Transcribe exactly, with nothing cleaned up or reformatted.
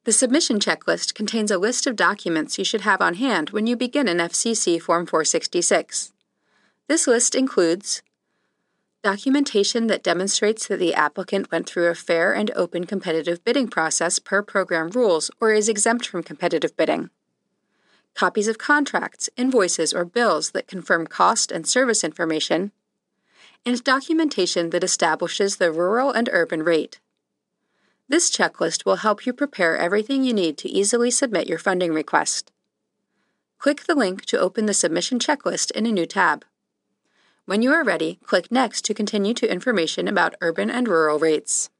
The submission checklist contains a list of documents you should have on hand when you begin an F C C Form four sixty-six. This list includes documentation that demonstrates that the applicant went through a fair and open competitive bidding process per program rules or is exempt from competitive bidding, copies of contracts, invoices, or bills that confirm cost and service information, and documentation that establishes the rural and urban rate. This checklist will help you prepare everything you need to easily submit your funding request. Click the link to open the submission checklist in a new tab. When you are ready, click Next to continue to information about urban and rural rates.